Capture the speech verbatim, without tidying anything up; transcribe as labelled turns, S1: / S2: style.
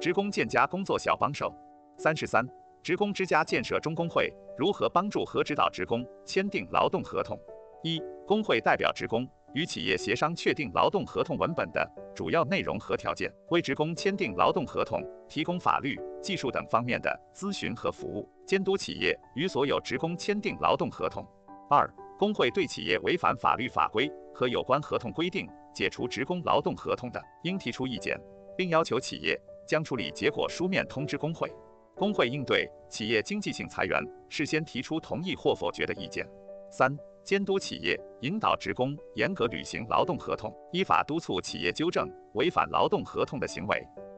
S1: 职工建家工作小帮手。三十三，职工之家建设中工会如何帮助和指导职工签订劳动合同？一、工会代表职工与企业协商确定劳动合同文本的主要内容和条件，为职工签订劳动合同提供法律、技术等方面的咨询和服务，监督企业与所有职工签订劳动合同。二、工会对企业违反法律法规和有关合同规定解除职工劳动合同的，应提出意见，并要求企业将处理结果书面通知工会。工会应对企业经济性裁员事先提出同意或否决的意见。三、监督企业，引导职工严格履行劳动合同，依法督促企业纠正违反劳动合同的行为。